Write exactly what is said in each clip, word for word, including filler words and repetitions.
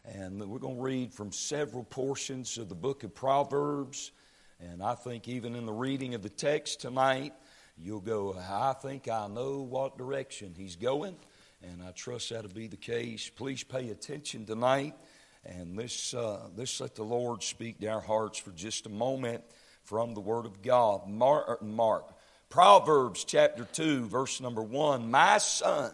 And we're going to read from several portions of the book of Proverbs. And I think even in the reading of the text tonight, you'll go, I think I know what direction he's going. And I trust that'll be the case. Please pay attention tonight. And let's, uh, let's let the Lord speak to our hearts for just a moment from the Word of God. Mark, Mark. Proverbs chapter two, verse number one. My son,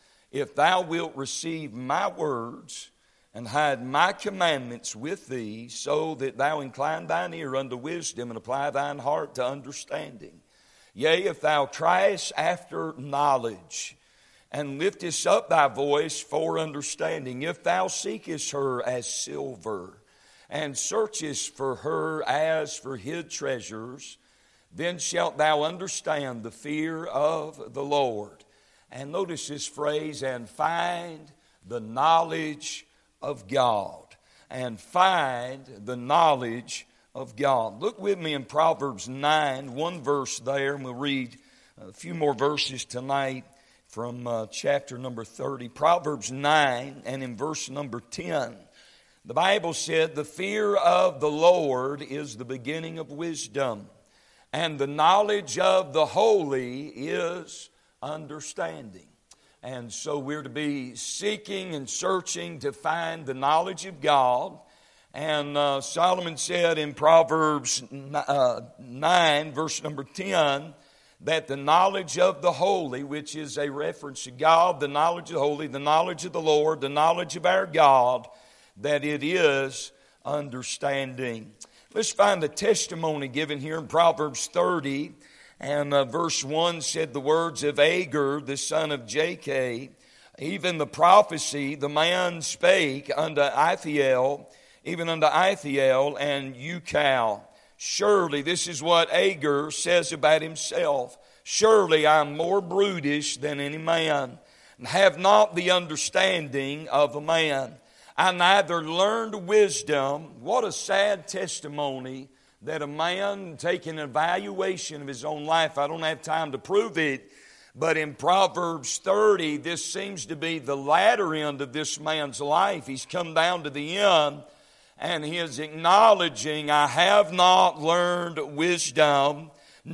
if thou wilt receive my words and hide my commandments with thee, so that thou incline thine ear unto wisdom and apply thine heart to understanding. Yea, if thou criest after knowledge and liftest up thy voice for understanding, if thou seekest her as silver and searchest for her as for hid treasures, then shalt thou understand the fear of the Lord. And notice this phrase, and find the knowledge of God. And find the knowledge of God. Look with me in Proverbs nine, one verse there, and we'll read a few more verses tonight from uh, chapter number thirty. Proverbs nine, and in verse number ten. The Bible said, the fear of the Lord is the beginning of wisdom, and the knowledge of the holy is understanding. And so we're to be seeking and searching to find the knowledge of God. And uh, Solomon said in Proverbs uh, nine, verse number ten, that the knowledge of the holy, which is a reference to God, the knowledge of the holy, the knowledge of the Lord, the knowledge of our God, that it is understanding. Let's find a testimony given here in Proverbs thirty, and uh, verse one said the words of Agur, the son of Jakeh, even the prophecy, the man spake unto Ithiel, even unto Ithiel and Ucal. Surely, this is what Agur says about himself, surely I am more brutish than any man, and have not the understanding of a man. I neither learned wisdom. What a sad testimony that a man taking an evaluation of his own life. I don't have time to prove it, but in Proverbs thirty, this seems to be the latter end of this man's life. He's come down to the end, and he is acknowledging, I have not learned wisdom,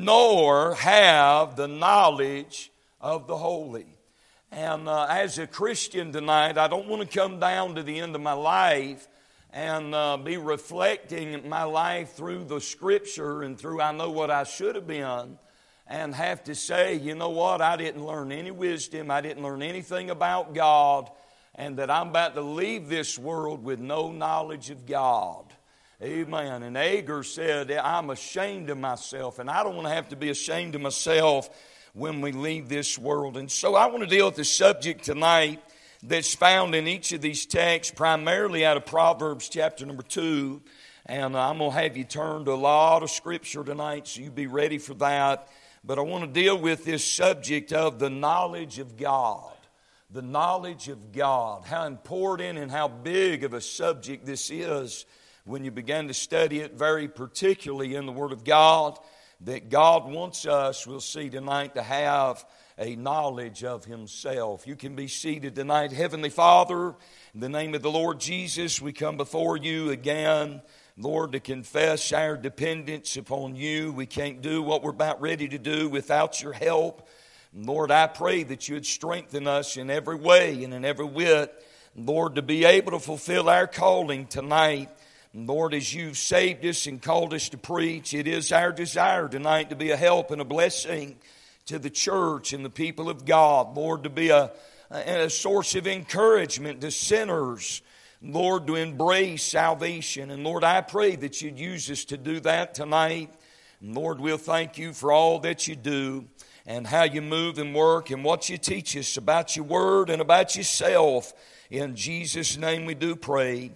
nor have the knowledge of the holy. And uh, as a Christian tonight, I don't want to come down to the end of my life and uh, be reflecting my life through the Scripture and through I know what I should have been, and have to say, you know what, I didn't learn any wisdom, I didn't learn anything about God, and that I'm about to leave this world with no knowledge of God. Amen. And Agur said, I'm ashamed of myself, and I don't want to have to be ashamed of myself when we leave this world. And so I want to deal with the subject tonight that's found in each of these texts, primarily out of Proverbs chapter number two. And I'm going to have you turn to a lot of Scripture tonight, so you be ready for that. But I want to deal with this subject of the knowledge of God. The knowledge of God. How important and how big of a subject this is when you begin to study it very particularly in the Word of God. That God wants us, we'll see tonight, to have a knowledge of Himself. You can be seated tonight. Heavenly Father, in the name of the Lord Jesus, we come before You again, Lord, to confess our dependence upon You. We can't do what we're about ready to do without Your help. Lord, I pray that You would strengthen us in every way and in every wit, Lord, to be able to fulfill our calling tonight. Lord, as You've saved us and called us to preach, it is our desire tonight to be a help and a blessing to the church and the people of God. Lord, to be a, a source of encouragement to sinners. Lord, to embrace salvation. And Lord, I pray that You'd use us to do that tonight. And Lord, we'll thank You for all that You do and how You move and work and what You teach us about Your Word and about Yourself. In Jesus' name we do pray.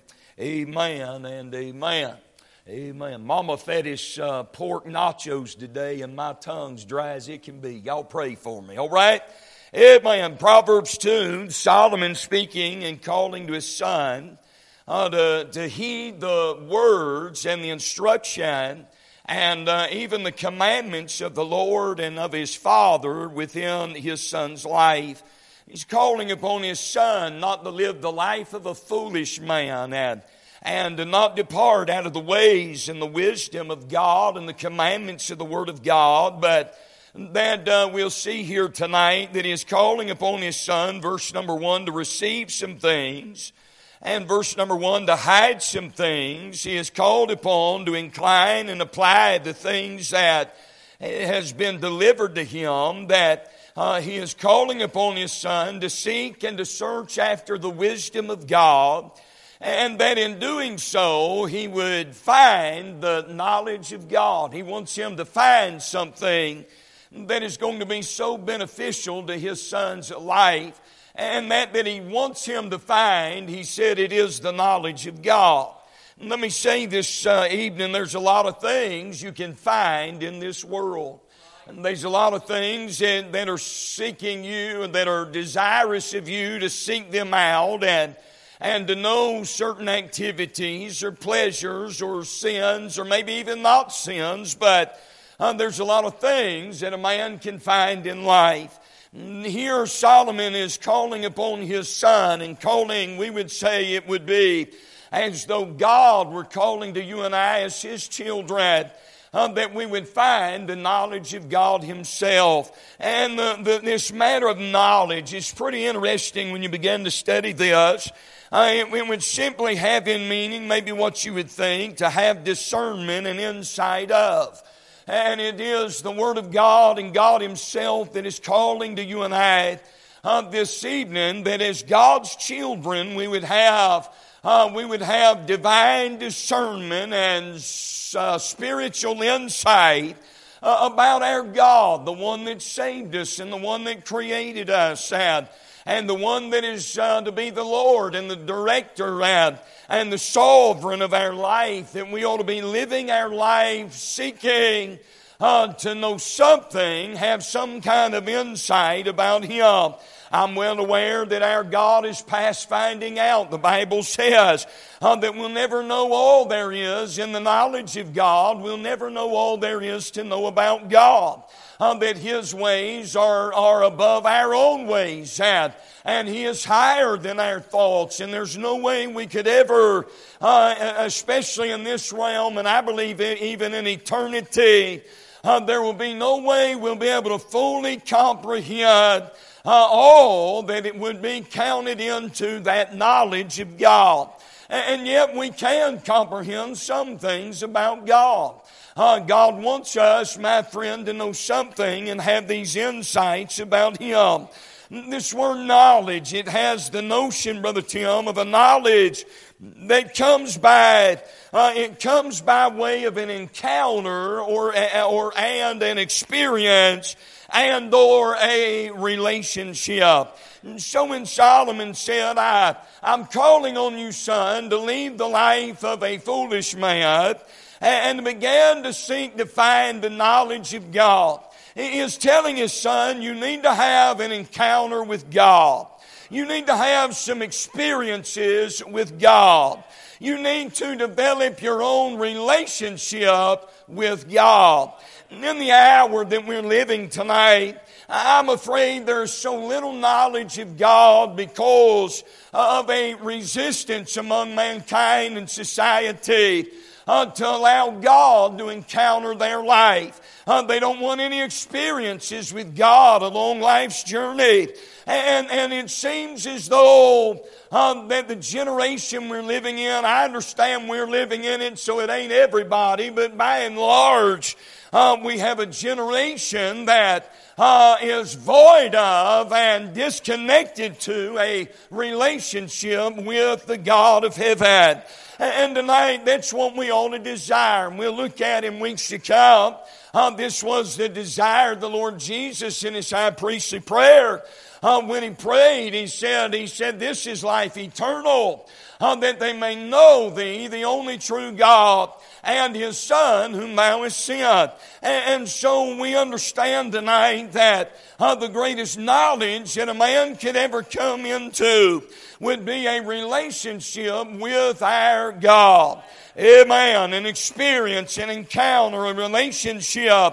Amen and amen. Amen. Mama fed us uh, pork nachos today, and my tongue's dry as it can be. Y'all pray for me, all right? Amen. Proverbs two, Solomon speaking and calling to his son uh, to, to heed the words and the instruction and uh, even the commandments of the Lord and of his father within his son's life. He's calling upon His Son not to live the life of a foolish man and, and to not depart out of the ways and the wisdom of God and the commandments of the Word of God, but that uh, we'll see here tonight that He is calling upon His Son, verse number one, to receive some things, and verse number one, to hide some things. He is called upon to incline and apply the things that has been delivered to Him, that Uh, he is calling upon His Son to seek and to search after the wisdom of God, and that in doing so, He would find the knowledge of God. He wants him to find something that is going to be so beneficial to His Son's life, and that that He wants him to find, He said, it is the knowledge of God. Let me say this uh, evening, there's a lot of things you can find in this world. And there's a lot of things that, that are seeking you and that are desirous of you to seek them out and, and to know certain activities or pleasures or sins or maybe even not sins, but uh, there's a lot of things that a man can find in life. Here Solomon is calling upon his son, and calling, we would say it would be as though God were calling to you and I as His children, Uh, that we would find the knowledge of God Himself. And the, the, this matter of knowledge is pretty interesting when you begin to study this. Uh, it, it would simply have in meaning maybe what you would think, to have discernment and insight of. And it is the Word of God and God Himself that is calling to you and I uh, this evening, that as God's children we would have Uh, we would have divine discernment and uh, spiritual insight uh, about our God, the one that saved us and the one that created us, and, and the one that is uh, to be the Lord and the director and, and the sovereign of our life, that we ought to be living our life seeking uh, to know something, have some kind of insight about Him. I'm well aware that our God is past finding out. The Bible says uh, that we'll never know all there is in the knowledge of God. We'll never know all there is to know about God. Uh, that His ways are, are above our own ways, and, and He is higher than our thoughts. And there's no way we could ever, uh, especially in this realm, and I believe even in eternity, uh, there will be no way we'll be able to fully comprehend Uh, all that it would be counted into that knowledge of God. And yet we can comprehend some things about God. Uh, God wants us, my friend, to know something and have these insights about Him. This word knowledge, it has the notion, Brother Tim, of a knowledge that comes by, uh, it comes by way of an encounter or, or and an experience and or a relationship. And so when Solomon said, I, I'm calling on you, son, to leave the life of a foolish man and began to seek to find the knowledge of God. He is telling his son, you need to have an encounter with God. You need to have some experiences with God. You need to develop your own relationship with God. And in the hour that we're living tonight, I'm afraid there's so little knowledge of God because of a resistance among mankind and society uh, to allow God to encounter their life. Uh, they don't want any experiences with God along life's journey. And, and it seems as though uh, that the generation we're living in, I understand we're living in it, so it ain't everybody, but by and large, uh, we have a generation that uh, is void of and disconnected to a relationship with the God of heaven. And tonight, that's what we ought to desire. And we'll look at in weeks to come. Uh, this was the desire of the Lord Jesus in His high priestly prayer. Uh, when He prayed, He said, He said, this is life eternal, uh, that they may know Thee, the only true God, and His Son, whom Thou hast sent. And, and so we understand tonight that uh, the greatest knowledge that a man could ever come into would be a relationship with our God. Amen. An experience, an encounter, a relationship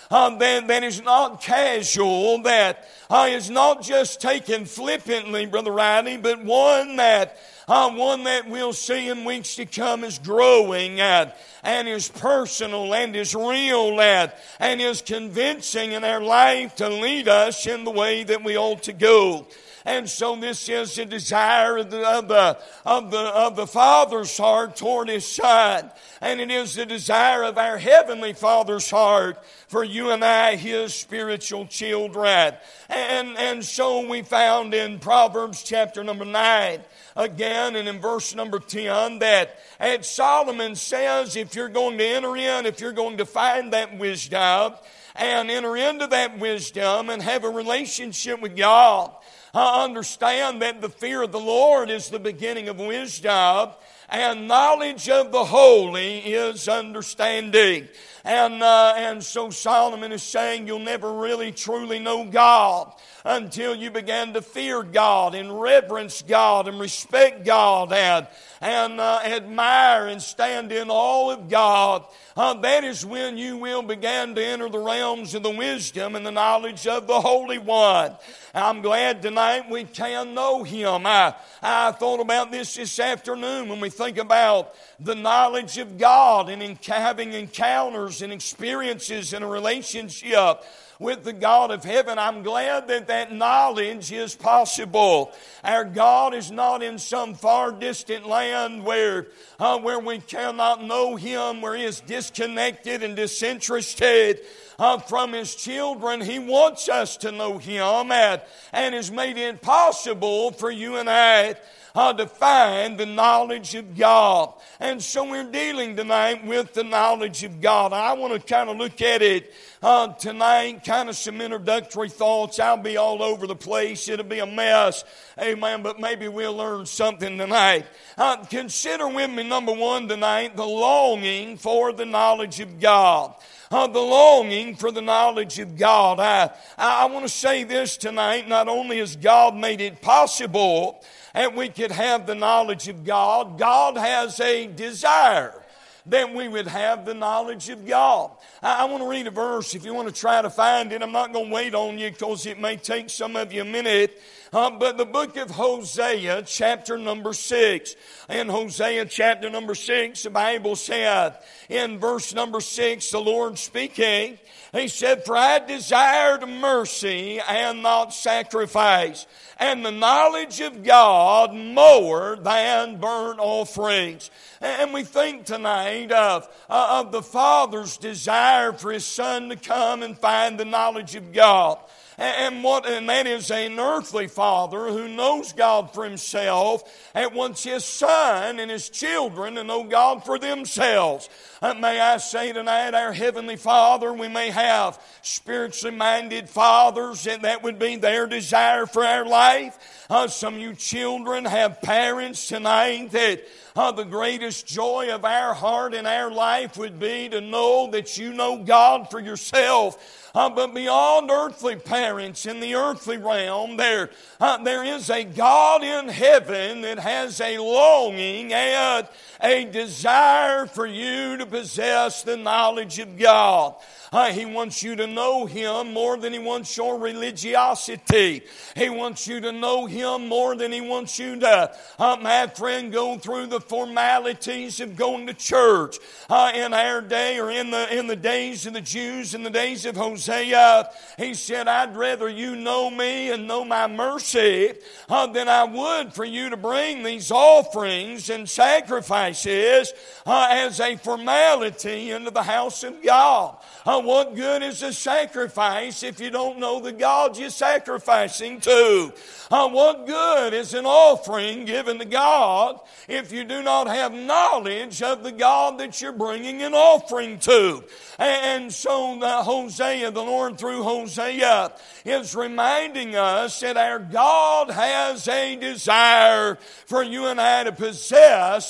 uh, that, that is not casual, that uh, is not just taken flippantly, Brother Riley, but one that Uh, one that we'll see in weeks to come is growing at, and is personal and is real at, and is convincing in our life to lead us in the way that we ought to go. And so this is the desire of the, of the, of the, of the Father's heart toward His Son. And it is the desire of our Heavenly Father's heart for you and I, His spiritual children. And, and so we found in Proverbs chapter number nine, again, and in verse number ten, that as Solomon says, if you're going to enter in, if you're going to find that wisdom, and enter into that wisdom and have a relationship with God, I understand that the fear of the Lord is the beginning of wisdom, and knowledge of the holy is understanding. And uh, and so Solomon is saying you'll never really truly know God until you begin to fear God and reverence God and respect God and, and uh, admire and stand in awe of God. Uh, that is when you will begin to enter the realms of the wisdom and the knowledge of the Holy One. I'm glad tonight we can know Him. I, I thought about this this afternoon when we think about the knowledge of God and in having encounters and experiences in a relationship with the God of heaven. I'm glad that that knowledge is possible. Our God is not in some far distant land where, uh, where we cannot know Him, where He is disconnected and disinterested uh, from His children. He wants us to know Him and, and has made it possible for you and I Uh, to find the knowledge of God. And so we're dealing tonight with the knowledge of God. I want to kind of look at it uh, tonight, kind of some introductory thoughts. I'll be all over the place. It'll be a mess. Amen. But maybe we'll learn something tonight. Uh, consider with me, number one tonight, the longing for the knowledge of God. Uh, the longing for the knowledge of God. I, I, I want to say this tonight. Not only has God made it possible and we could have the knowledge of God, God has a desire that we would have the knowledge of God. I, I want to read a verse. If you want to try to find it, I'm not going to wait on you because it may take some of you a minute. Uh, but the book of Hosea, chapter number six. In Hosea chapter number six, the Bible said in verse number six, the Lord speaking, He said, "For I desired mercy and not sacrifice, and the knowledge of God more than burnt offerings." And we think tonight of, uh, of the Father's desire for His Son to come and find the knowledge of God. And what, and that is an earthly father who knows God for himself and wants his son and his children to know God for themselves. Uh, may I say tonight, our Heavenly Father, we may have spiritually minded fathers, and that would be their desire for our life. Uh, some of you children have parents tonight that uh, the greatest joy of our heart and our life would be to know that you know God for yourself. Uh, but beyond earthly parents, in the earthly realm, there, uh, there is a God in heaven that has a longing and a desire for you to possess the knowledge of God. Uh, he wants you to know Him more than He wants your religiosity. He wants you to know Him more than He wants you to, uh, my friend, go through the formalities of going to church. Uh, in our day, or in the in the days of the Jews, in the days of Hosea, he said, "I'd rather you know me and know my mercy uh, than I would for you to bring these offerings and sacrifices uh, as a formality into the house of God." Uh, what good is a sacrifice if you don't know the God you're sacrificing to? Uh, what good is an offering given to God if you do not have knowledge of the God that you're bringing an offering to? And so the Hosea, the Lord through Hosea, is reminding us that our God has a desire for you and I to possess the knowledge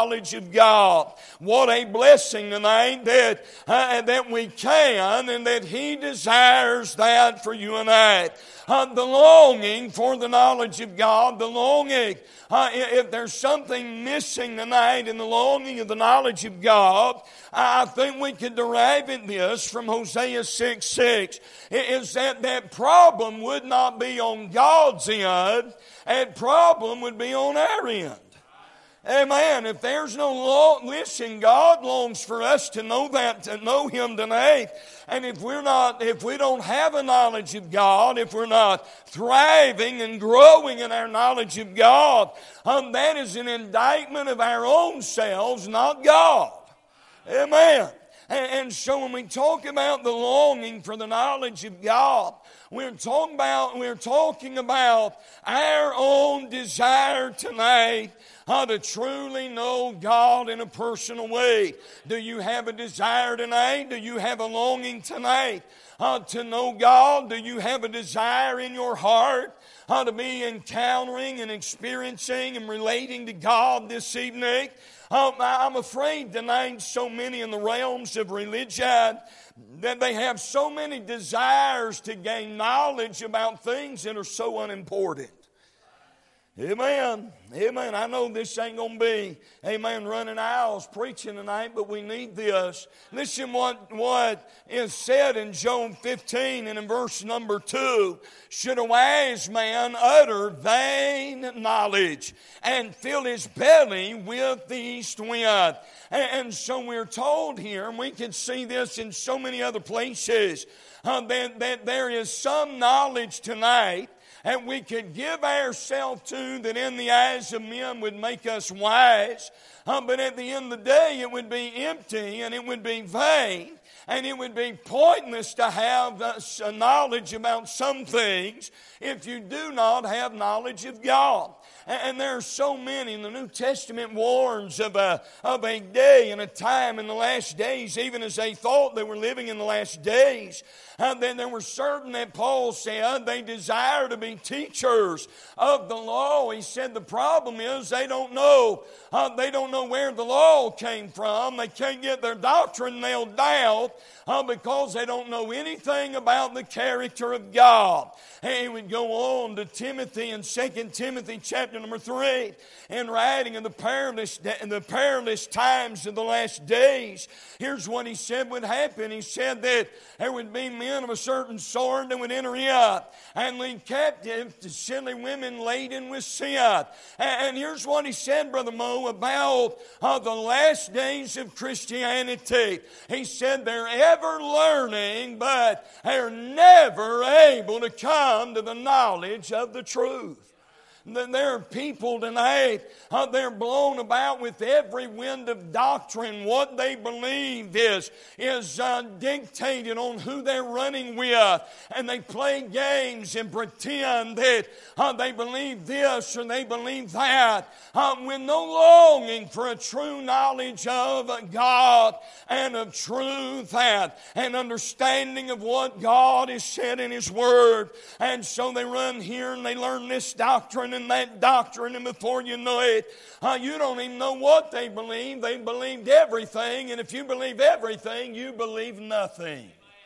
knowledge of God. What a blessing tonight that, uh, that we can, and that He desires that for you and I. Uh, the longing for the knowledge of God, the longing, uh, if there's something missing tonight in the longing of the knowledge of God, I think we can derive in this from Hosea six six, is that that problem would not be on God's end, that problem would be on our end. Amen. If there's no law, listen, God longs for us to know that, to know Him tonight. And if we're not, if we don't have a knowledge of God, if we're not thriving and growing in our knowledge of God, um, that is an indictment of our own selves, not God. Amen. And, and so when we talk about the longing for the knowledge of God, we're talking about, we're talking about our own desire tonight how to truly know God in a personal way. Do you have a desire tonight? Do you have a longing tonight uh, to know God? Do you have a desire in your heart uh, to be encountering and experiencing and relating to God this evening? Um, I'm afraid tonight so many in the realms of religion that they have so many desires to gain knowledge about things that are so unimportant. Amen. Amen. I know this ain't going to be, amen, running aisles preaching tonight, but we need this. Listen what, what is said in Job fifteen and in verse number two. Should a wise man utter vain knowledge and fill his belly with the east wind? And so we're told here, and we can see this in so many other places, uh, that, that there is some knowledge tonight and we could give ourselves to that in the eyes of men would make us wise. Uh, but at the end of the day, it would be empty and it would be vain. And it would be pointless to have uh, knowledge about some things if you do not have knowledge of God. And there are so many, and the New Testament warns of a, of a day and a time in the last days, even as they thought they were living in the last days. And then there were certain that Paul said they desire to be teachers of the law. He said the problem is they don't know, uh, they don't know where the law came from. They can't get their doctrine nailed down uh, because they don't know anything about the character of God. And he would go on to Timothy in Second Timothy chapter number three, in writing of the perilous, the perilous times of the last days. Here's what he said would happen. He said that there would be men of a certain sort that would enter in and lead captive to silly women laden with sin. And here's what he said, Brother Mo, about uh, the last days of Christianity. He said they're ever learning, but they're never able to come to the knowledge of the truth. There are people tonight, uh, they're blown about with every wind of doctrine. What they believe is, is uh, dictated on who they're running with. And they play games and pretend that uh, they believe this or they believe that. Uh, with no longing for a true knowledge of God and of truth and, and understanding of what God has said in His Word. And so they run here and they learn this doctrine and that doctrine, and before you know it, uh, you don't even know what they believe. They believed everything, and if you believe everything, you believe nothing.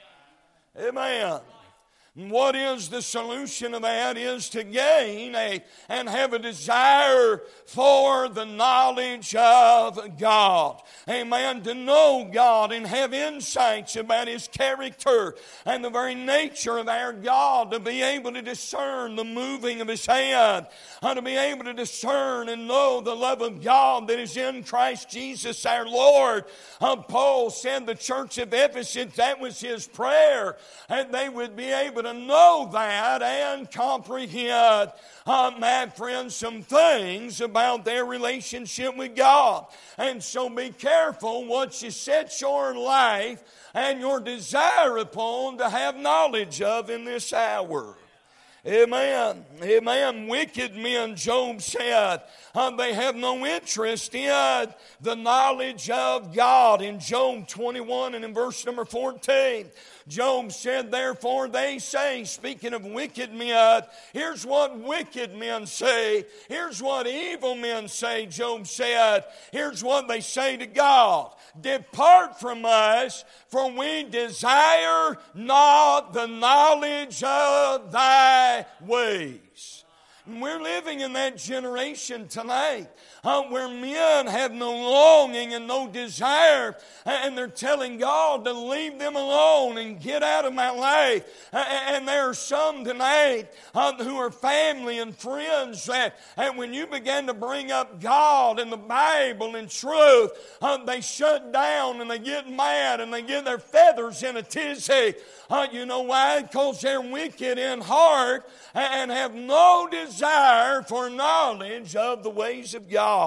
Amen. What is the solution of that is to gain a, and have a desire for the knowledge of God. Amen. To know God and have insights about His character and the very nature of our God. To be able to discern the moving of His hand. And to be able to discern and know the love of God that is in Christ Jesus our Lord. Uh, Paul said the church of Ephesus, that was his prayer. And they would be able to know that and comprehend, uh, my friends, some things about their relationship with God. And so be careful what you set your life and your desire upon to have knowledge of in this hour. Amen. Amen. Wicked men, Job said, uh, they have no interest in the knowledge of God. In Job twenty-one and in verse number fourteen, Job said, therefore they say, speaking of wicked men, here's what wicked men say. Here's what evil men say, Job said. Here's what they say to God. Depart from us, for we desire not the knowledge of thy ways. And we're living in that generation tonight uh, where men have no longing and no desire, and they're telling God to leave them alone and get out of my life. And there are some tonight uh, who are family and friends that, and when you begin to bring up God and the Bible and truth, uh, they shut down and they get mad and they get their feathers in a tizzy. Uh, you know why? Because they're wicked in heart and have no desire for knowledge of the ways of God.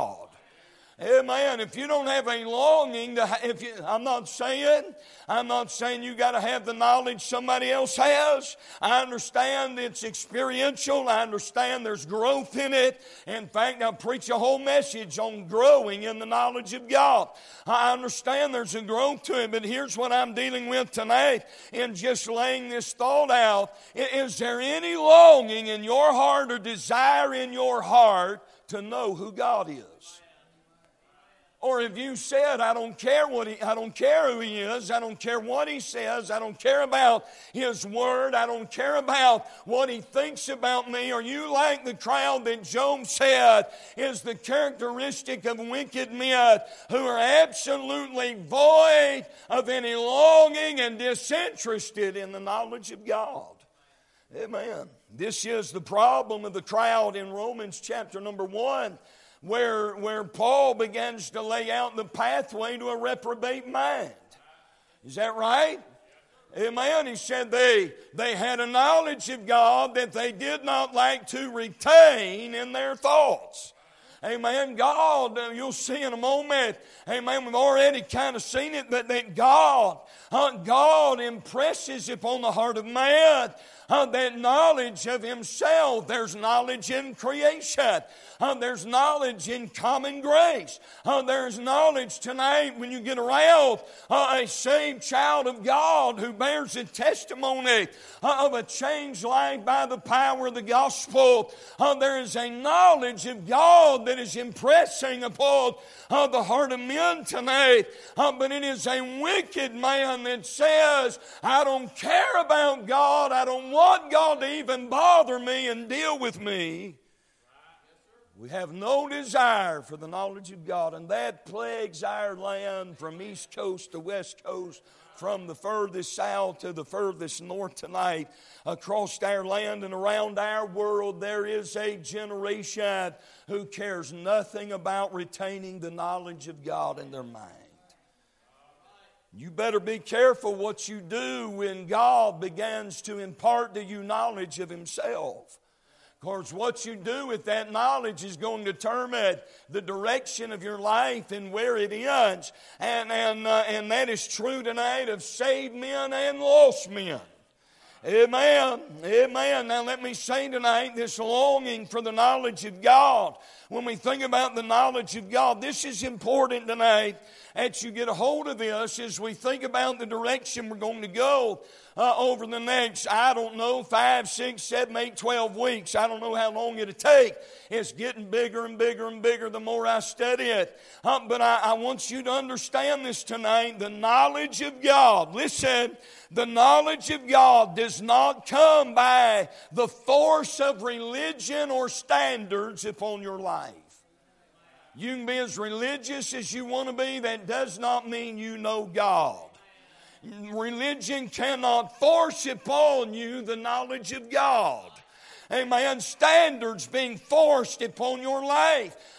Amen. If you don't have a longing to, if you, I'm not saying, I'm not saying you got to have the knowledge somebody else has. I understand it's experiential. I understand there's growth in it. In fact, I'll preach a whole message on growing in the knowledge of God. I understand there's a growth to it, but here's what I'm dealing with tonight in just laying this thought out. Is there any longing in your heart or desire in your heart to know who God is? Or if you said, I don't care what he, I don't care who he is, I don't care what he says, I don't care about his word, I don't care about what he thinks about me, are you like the crowd that Job said is the characteristic of wicked men who are absolutely void of any longing and disinterested in the knowledge of God? Amen. This is the problem of the crowd in Romans chapter number one. Where, where Paul begins to lay out the pathway to a reprobate mind. Is that right? Amen. He said they, they had a knowledge of God that they did not like to retain in their thoughts. Amen. God, uh, you'll see in a moment, amen, we've already kind of seen it, but that God, uh, God impresses upon the heart of man Uh, that knowledge of himself. There's knowledge in creation. Uh, there's knowledge in common grace. Uh, there's knowledge tonight when you get around uh, a saved child of God who bears a testimony uh, of a changed life by the power of the gospel. Uh, there is a knowledge of God that is impressing upon uh, the heart of men tonight. Uh, but it is a wicked man that says, I don't care about God. I don't want God to even bother me and deal with me. We have no desire for the knowledge of God, and that plagues our land from east coast to west coast, from the furthest south to the furthest north tonight. Across our land and around our world, there is a generation who cares nothing about retaining the knowledge of God in their mind. You better be careful what you do when God begins to impart to you knowledge of himself. Of course, what you do with that knowledge is going to determine the direction of your life and where it ends. And, and, uh, and that is true tonight of saved men and lost men. Amen. Amen. Now let me say tonight, this longing for the knowledge of God. When we think about the knowledge of God, this is important tonight that you get a hold of this as we think about the direction we're going to go uh, over the next, I don't know, five, six, seven, eight, twelve weeks. I don't know how long it'll take. It's getting bigger and bigger and bigger the more I study it. Uh, but I, I want you to understand this tonight. The knowledge of God, listen, the knowledge of God does not come by the force of religion or standards upon your life. You can be as religious as you want to be. That does not mean you know God. Religion cannot force upon you the knowledge of God. Amen. Standards being forced upon your life.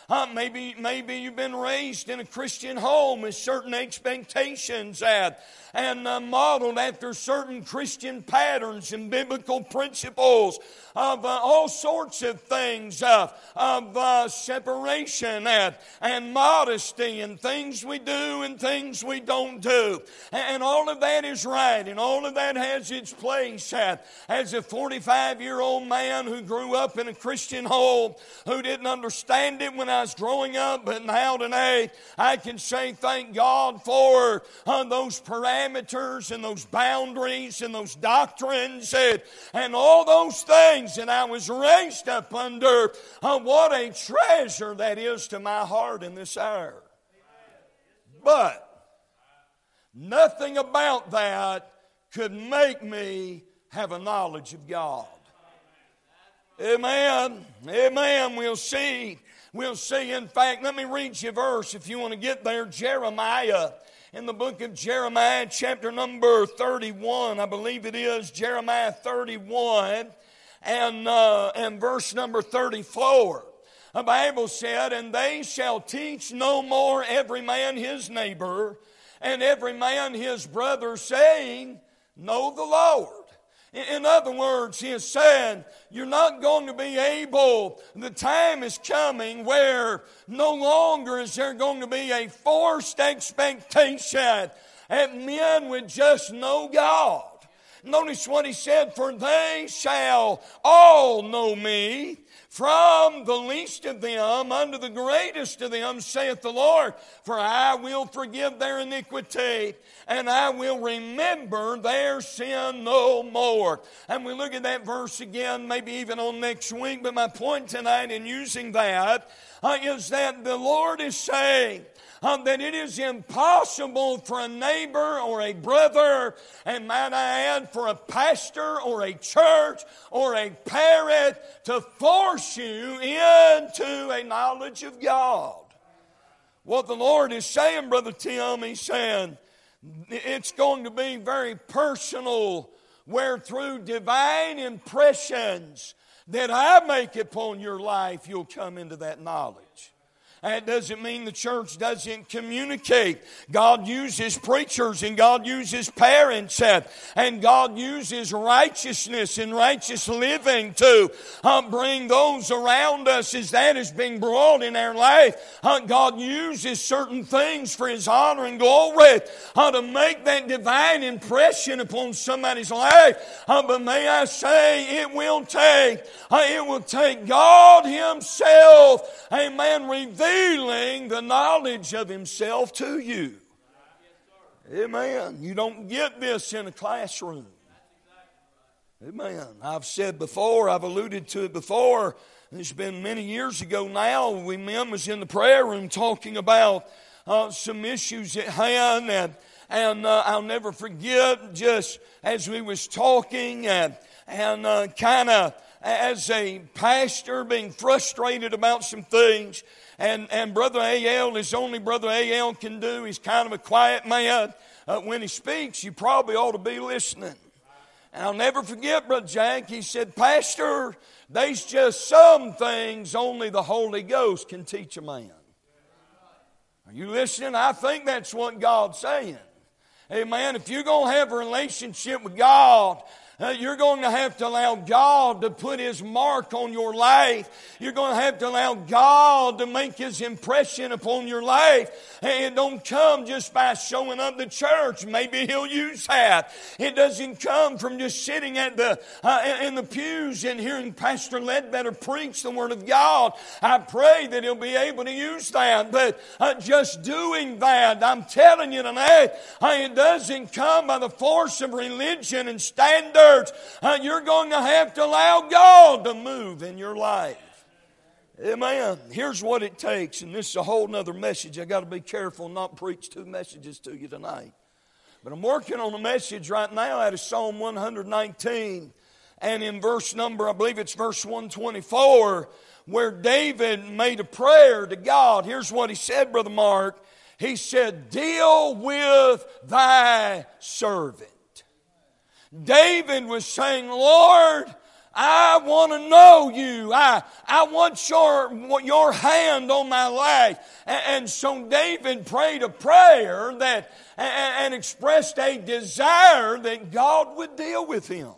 Uh, maybe, maybe you've been raised in a Christian home with certain expectations at, and uh, modeled after certain Christian patterns and biblical principles of uh, all sorts of things, uh, of uh, separation and, and modesty and things we do and things we don't do. And all of that is right, and all of that has its place. As a forty-five-year-old man who grew up in a Christian home, who didn't understand it when I was growing up, but now today I can say thank God for uh, those parameters and those boundaries and those doctrines and, and all those things that I was raised up under. Uh, what a treasure that is to my heart in this hour. But nothing about that could make me have a knowledge of God. Amen. Amen. We'll see. We'll see. In fact, let me read you a verse if you want to get there. Jeremiah. In the book of Jeremiah, chapter number thirty-one, I believe it is, Jeremiah thirty-one, and, uh, and verse number thirty-four. The Bible said, "And they shall teach no more every man his neighbor, and every man his brother, saying, Know the Lord." In other words, he is saying, you're not going to be able, the time is coming where no longer is there going to be a forced expectation that men would just know God. Notice what he said, "For they shall all know me, from the least of them unto the greatest of them, saith the Lord. For I will forgive their iniquity, and I will remember their sin no more." And we look at that verse again, maybe even on next week. But my point tonight in using that uh, is that the Lord is saying, Um, that it is impossible for a neighbor or a brother, and might I add, for a pastor or a church or a parent to force you into a knowledge of God. What the Lord is saying, Brother Tim, He's saying it's going to be very personal, where through divine impressions that I make upon your life, you'll come into that knowledge. That doesn't mean the church doesn't communicate. God uses preachers and God uses parents and, and God uses righteousness and righteous living to uh, bring those around us as that is being brought in our life. Uh, God uses certain things for His honor and glory uh, to make that divine impression upon somebody's life. Uh, but may I say, it will take, uh, it will take God Himself, amen, revealing Revealing the knowledge of Himself to you. Amen. You don't get this in a classroom. Amen. I've said before, I've alluded to it before, it's been many years ago now, we men was in the prayer room talking about uh, some issues at hand, and, and uh, I'll never forget, just as we was talking and, and uh, kind of as a pastor being frustrated about some things. And, and Brother A L is only Brother A L can do. He's kind of a quiet man. Uh, when he speaks, you probably ought to be listening. And I'll never forget Brother Jack. He said, "Pastor, there's just some things only the Holy Ghost can teach a man." Are you listening? I think that's what God's saying. Amen. If you're going to have a relationship with God, Uh, you're going to have to allow God to put His mark on your life. You're going to have to allow God to make His impression upon your life. And it don't come just by showing up to church. Maybe He'll use that. It doesn't come from just sitting at the uh, in the pews and hearing Pastor Ledbetter preach the Word of God. I pray that He'll be able to use that. But uh, just doing that, I'm telling you tonight, uh, it doesn't come by the force of religion and standards. Uh, you're going to have to allow God to move in your life. Amen. Here's what it takes, and this is a whole nother message. I got to be careful and not preach two messages to you tonight. But I'm working on a message right now out of Psalm one nineteen, and in verse number, I believe it's verse one twenty-four, where David made a prayer to God. Here's what he said, Brother Mark. He said, "Deal with thy servant." David was saying, "Lord, I want to know you. I, I want your, your hand on my life. And, and so David prayed a prayer that and, and expressed a desire that God would deal with him.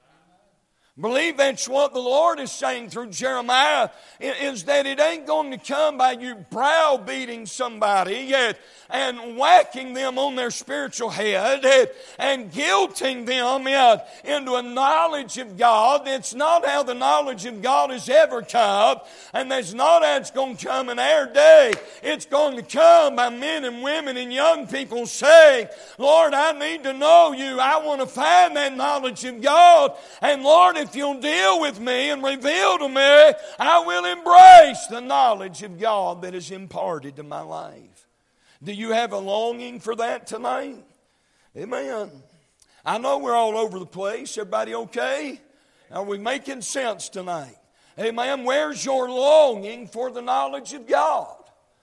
Believe that's what the Lord is saying through Jeremiah, is that it ain't going to come by you browbeating somebody yet and whacking them on their spiritual head and, and guilting them in, into a knowledge of God. It's not how the knowledge of God has ever come, and that's not how it's going to come in our day. It's going to come by men and women and young people saying, Lord, I need to know you. I want to find that knowledge of God. And Lord, if you'll deal with me and reveal to me, I will embrace the knowledge of God that is imparted to my life. Do you have a longing for that tonight? Amen. I know we're all over the place. Everybody okay? Are we making sense tonight? Amen. Where's your longing for the knowledge of God?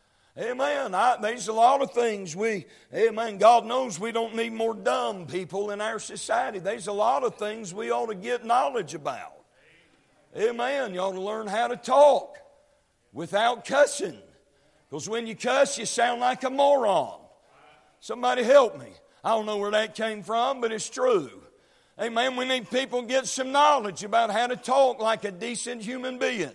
Amen. I, there's a lot of things we, amen, God knows we don't need more dumb people in our society. There's a lot of things we ought to get knowledge about. Amen. You ought to learn how to talk without cussing. Because when you cuss, you sound like a moron. Somebody help me. I don't know where that came from, but it's true. Amen. We need people to get some knowledge about how to talk like a decent human being.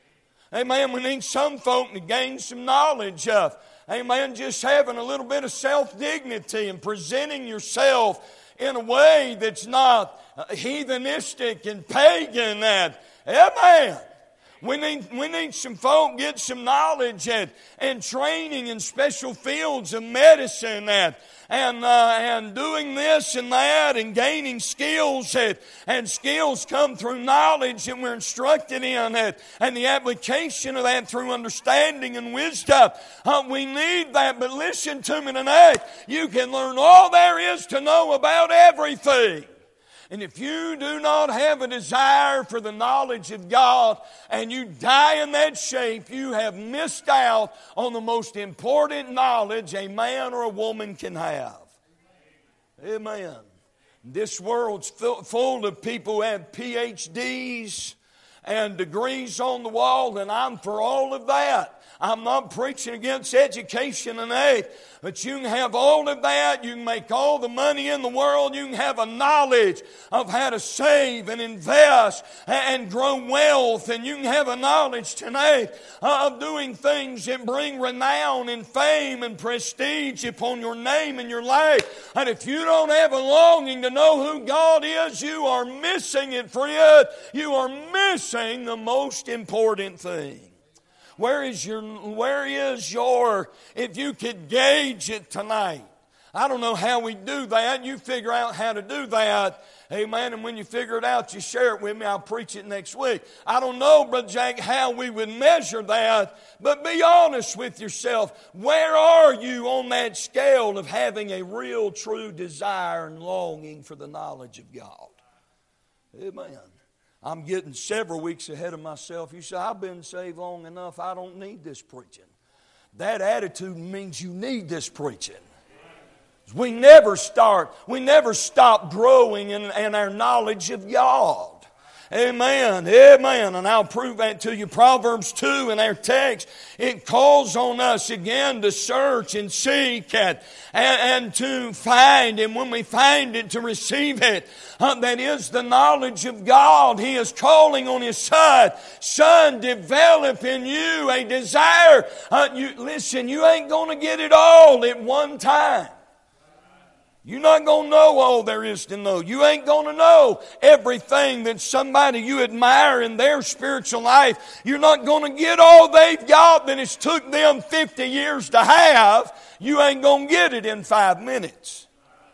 Amen. We need some folk to gain some knowledge of, amen, just having a little bit of self-dignity and presenting yourself in a way that's not heathenistic and pagan. And, amen. We need, we need some folk get some knowledge and, and training in special fields of medicine and, and, uh, and doing this and that and gaining skills. And, and skills come through knowledge that we're instructed in, and, and the application of that through understanding and wisdom. Uh, we need that, but listen to me tonight. You can learn all there is to know about everything. And if you do not have a desire for the knowledge of God and you die in that shape, you have missed out on the most important knowledge a man or a woman can have. Amen. This world's full of people who have P H Ds and degrees on the wall, and I'm for all of that. I'm not preaching against education and aid, but you can have all of that. You can make all the money in the world. You can have a knowledge of how to save and invest and grow wealth. And you can have a knowledge tonight of doing things that bring renown and fame and prestige upon your name and your life. And if you don't have a longing to know who God is, you are missing it, friend. You are missing the most important thing. Where is your, where is your, if you could gauge it tonight. I don't know how we do that. You figure out how to do that. Amen. And when you figure it out, you share it with me. I'll preach it next week. I don't know, Brother Jack, how we would measure that. But be honest with yourself. Where are you on that scale of having a real, true desire and longing for the knowledge of God? Amen. I'm getting several weeks ahead of myself. You say, I've been saved long enough, I don't need this preaching. That attitude means you need this preaching. We never start, we never stop growing in, in our knowledge of God. Amen, amen. And I'll prove that to you. Proverbs two in our text, it calls on us again to search and seek and, and, and to find. And when we find it, to receive it. Uh, that is the knowledge of God. He is calling on His Son. Son, develop in you a desire. Uh, you, listen, you ain't going to get it all at one time. You're not going to know all there is to know. You ain't going to know everything that somebody you admire in their spiritual life. You're not going to get all they've got that it's took them fifty years to have. You ain't going to get it in five minutes.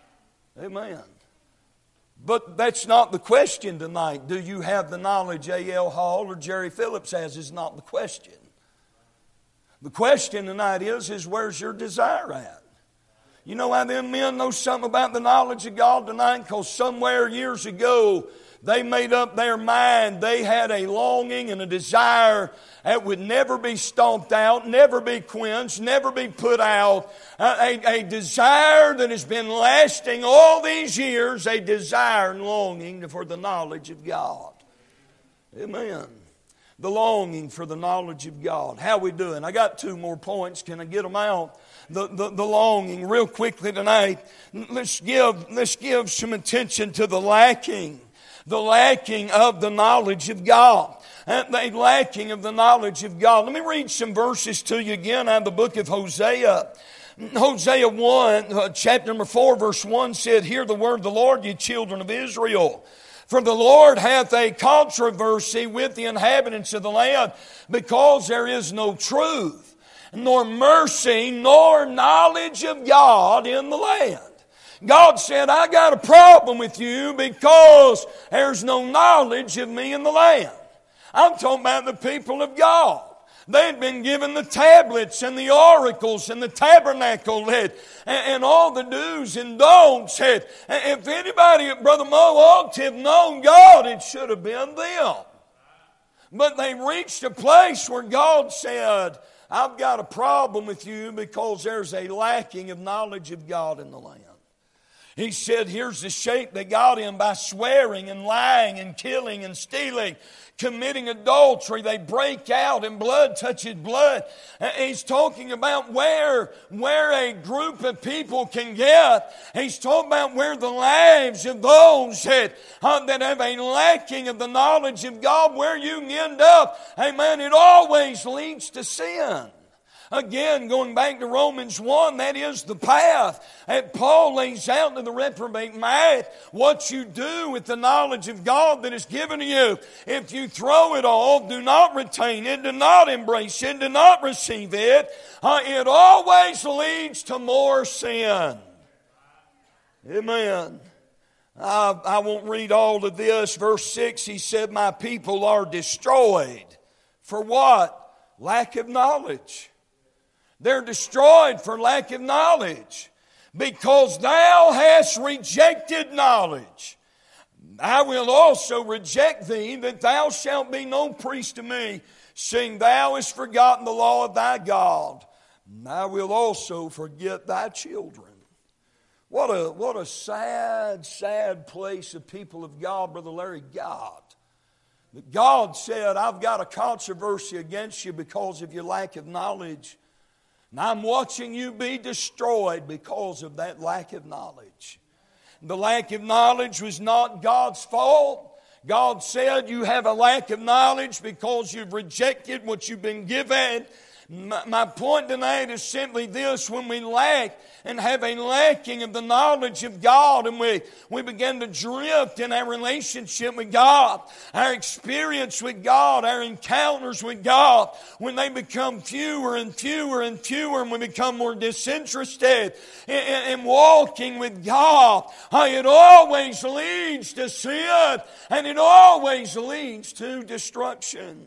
Amen. But that's not the question tonight. Do you have the knowledge A L Hall or Jerry Phillips has is not the question. The question tonight is, is where's your desire at? You know why them men know something about the knowledge of God tonight? Because somewhere years ago, they made up their mind. They had a longing and a desire that would never be stomped out, never be quenched, never be put out. A, a, a desire that has been lasting all these years, a desire and longing for the knowledge of God. Amen. The longing for the knowledge of God. How we doing? I got two more points. Can I get them out? The, the, the longing. Real quickly tonight, let's give, let's give some attention to the lacking. The lacking of the knowledge of God. And the lacking of the knowledge of God. Let me read some verses to you again out of the book of Hosea. Hosea one, uh, chapter number four, verse one said, "Hear the word of the Lord, ye children of Israel. For the Lord hath a controversy with the inhabitants of the land, because there is no truth, nor mercy, nor knowledge of God in the land." God said, I got a problem with you because there's no knowledge of me in the land. I'm talking about the people of God. They'd been given the tablets and the oracles and the tabernacle and, and all the do's and don'ts. And if anybody, Brother Mo, ought to have known God, it should have been them. But they reached a place where God said, I've got a problem with you because there's a lacking of knowledge of God in the land. He said, here's the shape they got in by swearing and lying and killing and stealing, committing adultery. They break out and blood touches blood. He's talking about where, where a group of people can get. He's talking about where the lives of those that, uh, that have a lacking of the knowledge of God, where you can end up. Amen. It always leads to sin. Again, going back to Romans one, that is the path that Paul lays out to the reprobate mind. What you do with the knowledge of God that is given to you. If you throw it all, do not retain it, do not embrace it, do not receive it, uh, it always leads to more sin. Amen. I, I won't read all of this. Verse six, he said, my people are destroyed. For what? Lack of knowledge. They're destroyed for lack of knowledge. Because thou hast rejected knowledge, I will also reject thee, that thou shalt be no priest to me, seeing thou hast forgotten the law of thy God. And I will also forget thy children. What a, what a sad, sad place of people of God, Brother Larry, God. That God said, I've got a controversy against you because of your lack of knowledge. And I'm watching you be destroyed because of that lack of knowledge. The lack of knowledge was not God's fault. God said you have a lack of knowledge because you've rejected what you've been given. My, my point tonight is simply this: when we lack and have a lacking of the knowledge of God, and we, we begin to drift in our relationship with God, our experience with God, our encounters with God, when they become fewer and fewer and fewer, and we become more disinterested in, in, in walking with God, it always leads to sin, and it always leads to destruction.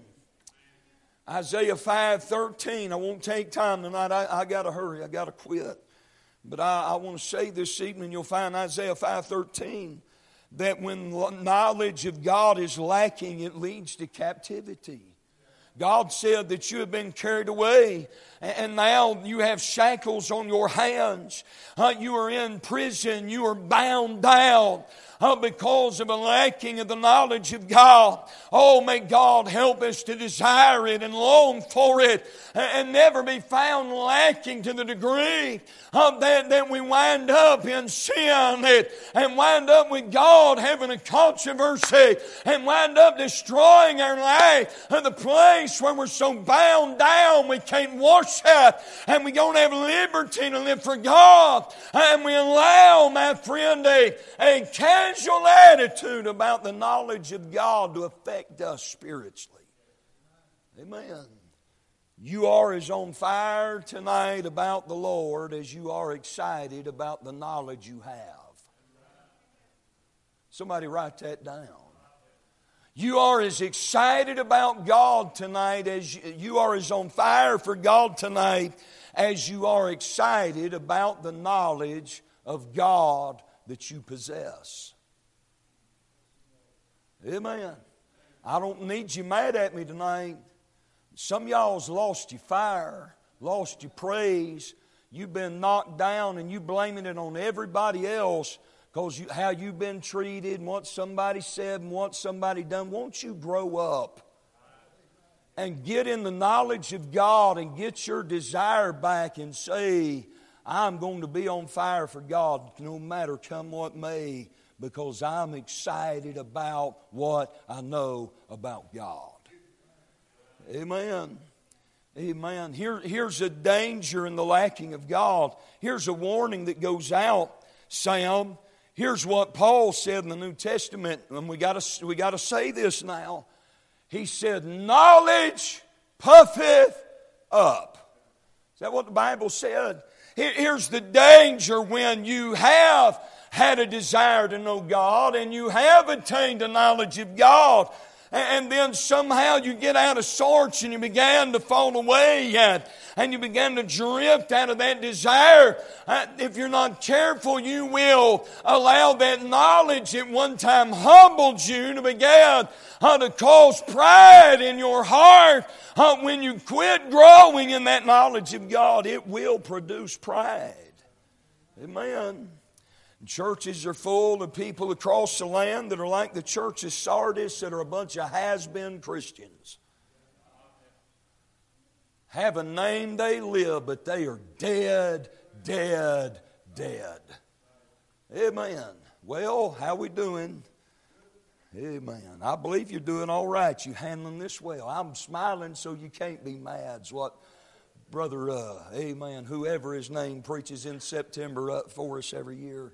Isaiah five thirteen. I won't take time tonight. I, I got to hurry. I got to quit. But I, I want to say this evening, you'll find Isaiah five thirteen, that when knowledge of God is lacking, it leads to captivity. God said that you have been carried away, and now you have shackles on your hands. Uh, you are in prison. You are bound down. Uh, because of a lacking of the knowledge of God. Oh, may God help us to desire it and long for it, and, and never be found lacking to the degree uh, that, that we wind up in sin and, and wind up with God having a controversy and wind up destroying our life at the place where we're so bound down we can't worship and we don't have liberty to live for God, and we allow, my friend, a, a casual attitude about the knowledge of God to affect us spiritually. Amen. You are as on fire tonight about the Lord as you are excited about the knowledge you have. Somebody write that down. You are as excited about God tonight as you, you are as on fire for God tonight as you are excited about the knowledge of God that you possess. Amen. I don't need you mad at me tonight. Some of y'all's lost your fire, lost your praise. You've been knocked down and you blaming it on everybody else. because you, how you've been treated and what somebody said and what somebody done. Won't you grow up and get in the knowledge of God and get your desire back and say, I'm going to be on fire for God no matter come what may, because I'm excited about what I know about God. Amen. Amen. Here, here's a danger in the lacking of God. Here's a warning that goes out, Sam. Here's what Paul said in the New Testament, and we got to we got to say this now. He said, knowledge puffeth up. Is that what the Bible said? Here's the danger when you have had a desire to know God and you have attained a knowledge of God, and then somehow you get out of sorts and you began to fall away and, and you begin to drift out of that desire. Uh, if you're not careful, you will allow that knowledge that one time humbled you to begin uh, to cause pride in your heart. Uh, when you quit growing in that knowledge of God, it will produce pride. Amen. Churches are full of people across the land that are like the church of Sardis, that are a bunch of has-been Christians. Have a name they live, but they are dead, dead, dead. Amen. Well, how we doing? Amen. I believe you're doing all right. You're handling this well. I'm smiling so you can't be mad. It's what Brother, uh, amen, whoever his name preaches in September up for us every year.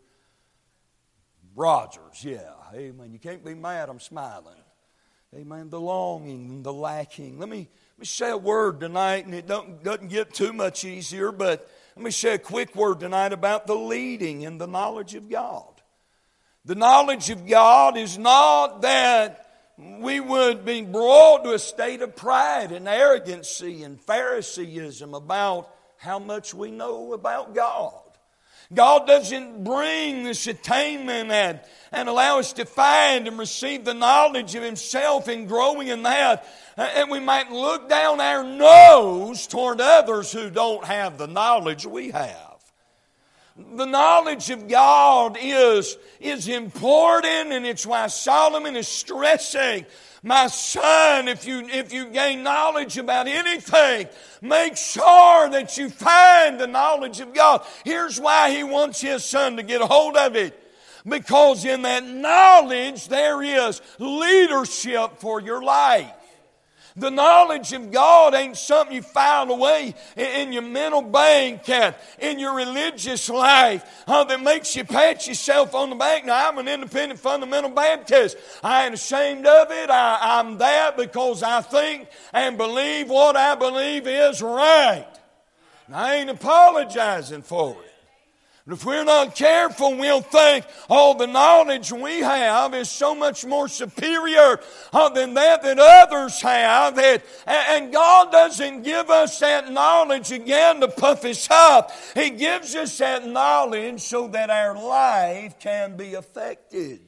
Rogers, yeah, amen. You can't be mad, I'm smiling. Amen. The longing and the lacking. Let me, let me say a word tonight, and it don't, doesn't get too much easier, but let me say a quick word tonight about the leading and the knowledge of God. The knowledge of God is not that we would be brought to a state of pride and arrogancy and Phariseeism about how much we know about God. God doesn't bring this attainment and, and allow us to find and receive the knowledge of Himself and growing in that. And we might look down our nose toward others who don't have the knowledge we have. The knowledge of God is, is important, and it's why Solomon is stressing, my son, if you, if you gain knowledge about anything, make sure that you find the knowledge of God. Here's why he wants his son to get a hold of it. Because in that knowledge there is leadership for your life. The knowledge of God ain't something you file away in your mental bank and in your religious life uh, that makes you pat yourself on the back. Now, I'm an independent fundamental Baptist. I ain't ashamed of it. I, I'm that because I think and believe what I believe is right. And I ain't apologizing for it. But if we're not careful, we'll think, oh, the knowledge we have is so much more superior uh, than that that others have. That, and God doesn't give us that knowledge again to puff us up. He gives us that knowledge so that our life can be affected.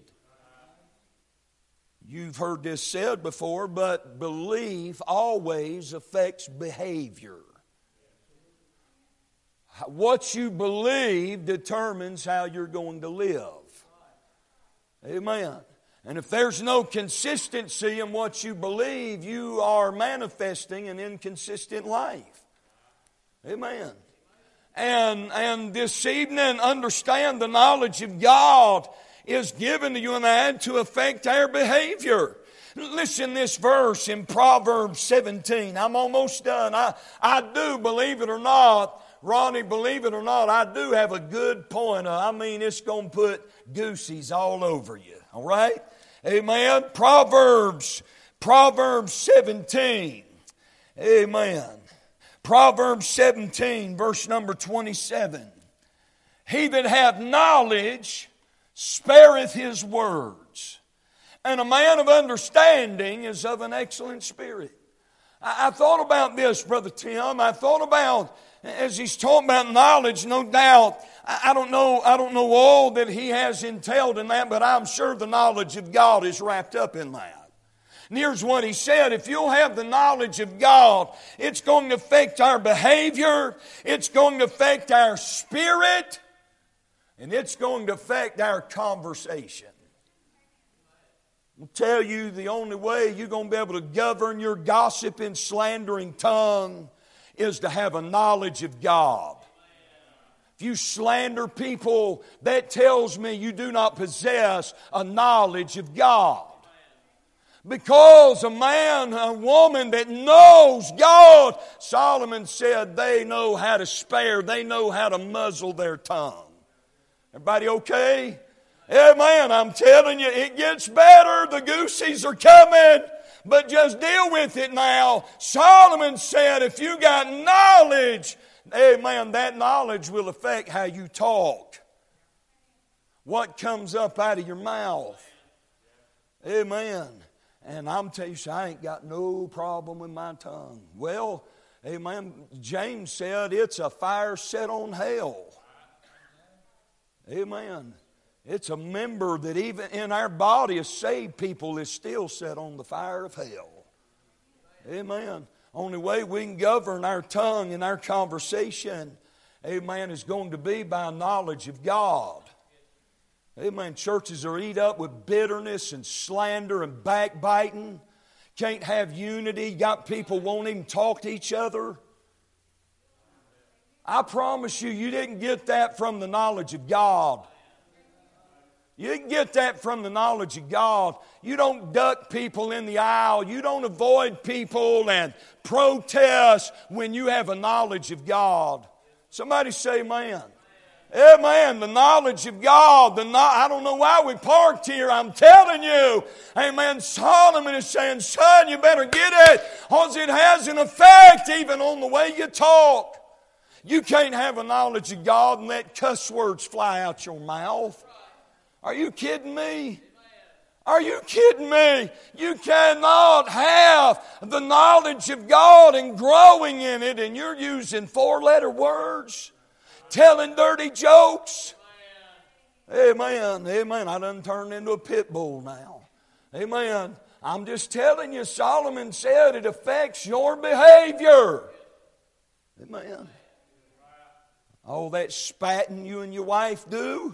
You've heard this said before, but belief always affects behavior. What you believe determines how you're going to live. Amen. And if there's no consistency in what you believe, you are manifesting an inconsistent life. Amen. And, and this evening, understand the knowledge of God is given to you and I to affect our behavior. Listen this verse in Proverbs seventeen. I'm almost done. I, I do, believe it or not, Ronnie, believe it or not, I do have a good point. I mean, it's going to put goosies all over you. All right? Amen. Proverbs, Proverbs seventeen. Amen. Proverbs seventeen, verse number twenty-seven. He that hath knowledge spareth his words, and a man of understanding is of an excellent spirit. I, I thought about this, Brother Tim. I thought about, as he's talking about knowledge, no doubt, I, I don't know, I don't know all that he has entailed in that, but I'm sure the knowledge of God is wrapped up in that. And here's what he said: if you'll have the knowledge of God, it's going to affect our behavior, it's going to affect our spirit, And it's going to affect our conversation. I'll tell you, the only way you're going to be able to govern your gossiping, slandering tongue is to have a knowledge of God. If you slander people, that tells me you do not possess a knowledge of God. Because a man, a woman that knows God, Solomon said they know how to spare, they know how to muzzle their tongue. Everybody okay? Amen. I'm telling you, it gets better. The goosies are coming, but just deal with it now. Solomon said if you got knowledge, amen, that knowledge will affect how you talk. What comes up out of your mouth. Amen. And I'm telling you, I ain't got no problem with my tongue. Well, amen, James said it's a fire set on hell. Amen. It's a member that even in our body of saved people is still set on the fire of hell. Amen. Only way we can govern our tongue and our conversation, amen, is going to be by knowledge of God. Amen. Churches are eat up with bitterness and slander and backbiting. Can't have unity. Got people won't even talk to each other. I promise you, you didn't get that from the knowledge of God. You didn't get that from the knowledge of God. You don't duck people in the aisle. You don't avoid people and protest when you have a knowledge of God. Somebody say amen. Amen. The knowledge of God. The no- I don't know why we parked here. I'm telling you. Amen. Solomon is saying, son, you better get it, because it has an effect even on the way you talk. You can't have a knowledge of God and let cuss words fly out your mouth. Are you kidding me? Are you kidding me? You cannot have the knowledge of God and growing in it, and you're using four-letter words, telling dirty jokes. Amen. Amen. I done turned into a pit bull now. Amen. I'm just telling you, Solomon said it affects your behavior. Amen. All that spatting you and your wife do.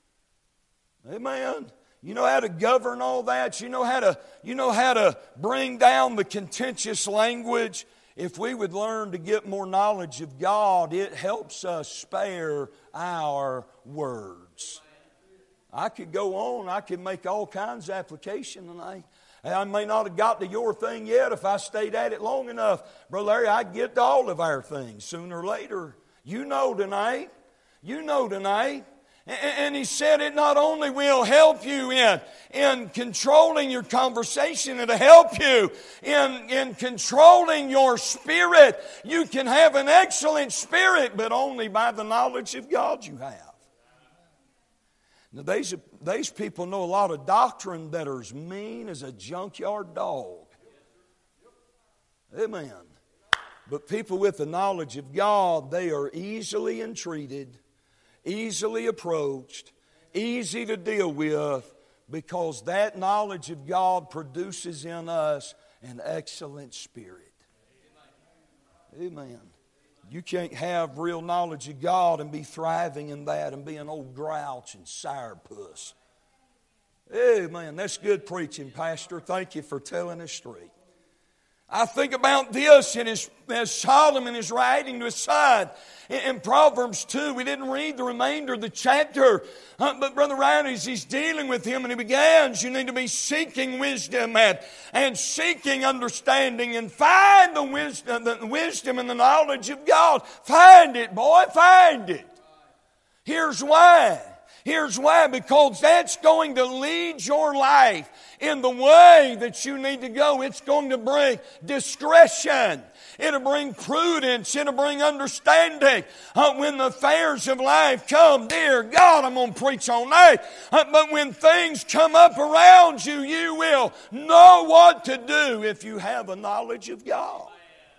Amen. You know how to govern all that. You know how to, you know how to bring down the contentious language. If we would learn to get more knowledge of God, it helps us spare our words. I could go on. I could make all kinds of application tonight. I may not have got to your thing yet if I stayed at it long enough. Brother Larry, I'd get to all of our things sooner or later. You know tonight. You know tonight. And he said it not only will help you in, in controlling your conversation, it'll help you in, in controlling your spirit. You can have an excellent spirit, but only by the knowledge of God you have. Now, these, these people know a lot of doctrine that are as mean as a junkyard dog. Amen. But people with the knowledge of God, they are easily entreated, easily approached, easy to deal with, because that knowledge of God produces in us an excellent spirit. Amen. You can't have real knowledge of God and be thriving in that and be an old grouch and sourpuss. Amen. That's good preaching, Pastor. Thank you for telling us straight. I think about this and as, as Solomon is writing to his son in, in Proverbs two. We didn't read the remainder of the chapter, uh, but Brother Ryan, as he's dealing with him, and he begins, you need to be seeking wisdom and, and seeking understanding, and find the wisdom, the wisdom and the knowledge of God. Find it, boy, find it. Here's why. Here's why, because that's going to lead your life in the way that you need to go. It's going to bring discretion. It'll bring prudence. It'll bring understanding. Uh, when the affairs of life come, dear God, I'm going to preach all night. Uh, but when things come up around you, you will know what to do if you have a knowledge of God.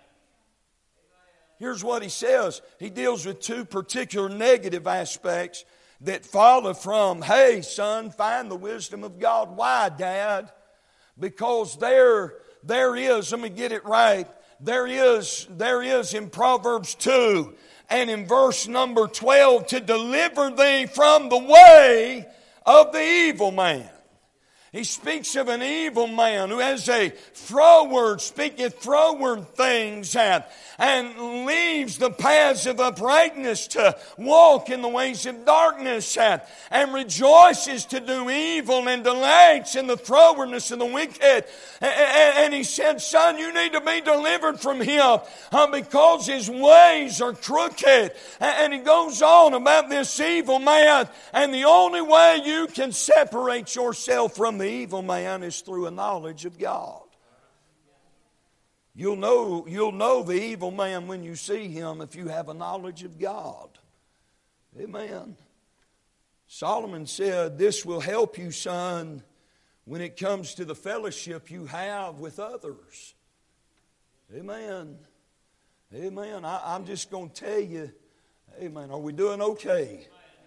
Here's what he says. He deals with two particular negative aspects that follow from, hey, son, find the wisdom of God. Why, Dad? Because there, there is, let me get it right, there is, there is in Proverbs two and in verse number twelve, to deliver thee from the way of the evil man. He speaks of an evil man who has a froward, speaketh froward things, and, and leaves the paths of uprightness to walk in the ways of darkness, and, and rejoices to do evil and delights in the frowardness of the wicked. And, and, and he said, son, you need to be delivered from him uh, because his ways are crooked. And, and he goes on about this evil man, and the only way you can separate yourself from the evil man is through a knowledge of God. You'll know, you'll know the evil man when you see him if you have a knowledge of God. Amen. Solomon said, this will help you, son, when it comes to the fellowship you have with others. Amen. Amen. I, I'm just going to tell you, amen, are we doing okay?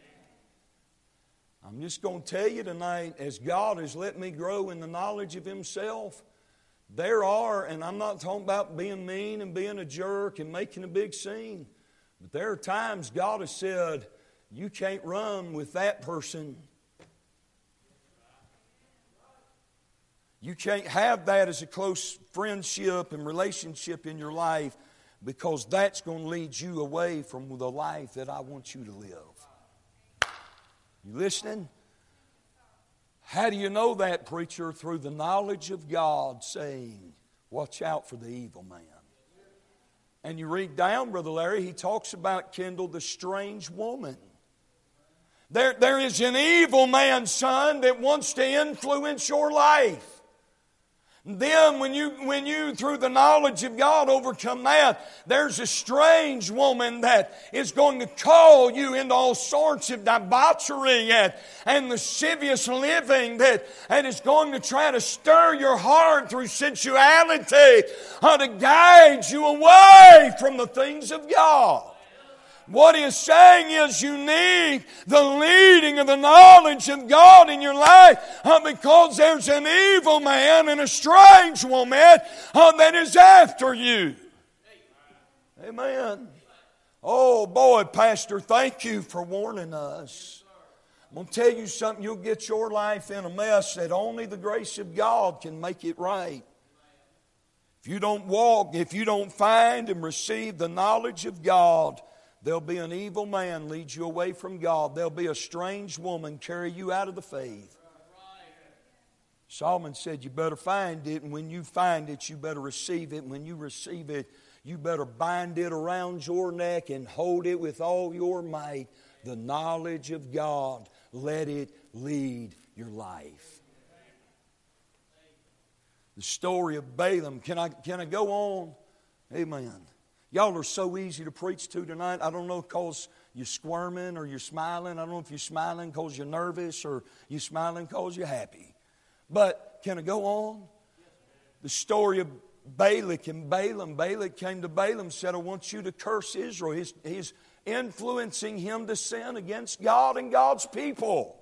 I'm just going to tell you tonight, as God has let me grow in the knowledge of Himself, there are, and I'm not talking about being mean and being a jerk and making a big scene, but there are times God has said, you can't run with that person. You can't have that as a close friendship and relationship in your life, because that's going to lead you away from the life that I want you to live. You listening? How do you know that, preacher? Through the knowledge of God saying, watch out for the evil man. And you read down, Brother Larry, he talks about Kendall, the strange woman. There, there is an evil man, son, that wants to influence your life. Then when you, when you, through the knowledge of God, overcome that, there's a strange woman that is going to call you into all sorts of debauchery and, and lascivious living that, and is going to try to stir your heart through sensuality uh, to guide you away from the things of God. What he is saying is you need the leading of the knowledge of God in your life uh, because there's an evil man and a strange woman uh, that is after you. Amen. Oh boy, Pastor, thank you for warning us. I'm going to tell you something. You'll get your life in a mess that only the grace of God can make it right. If you don't walk, if you don't find and receive the knowledge of God, there'll be an evil man lead you away from God. There'll be a strange woman carry you out of the faith. Solomon said you better find it, and when you find it, you better receive it. And when you receive it, you better bind it around your neck and hold it with all your might. The knowledge of God, let it lead your life. The story of Balaam. Can I, can I go on? Amen. Y'all are so easy to preach to tonight. I don't know because you're squirming or you're smiling. I don't know if you're smiling because you're nervous or you're smiling because you're happy. But can I go on? The story of Balak and Balaam. Balak came to Balaam and said, I want you to curse Israel. He's, he's influencing him to sin against God and God's people.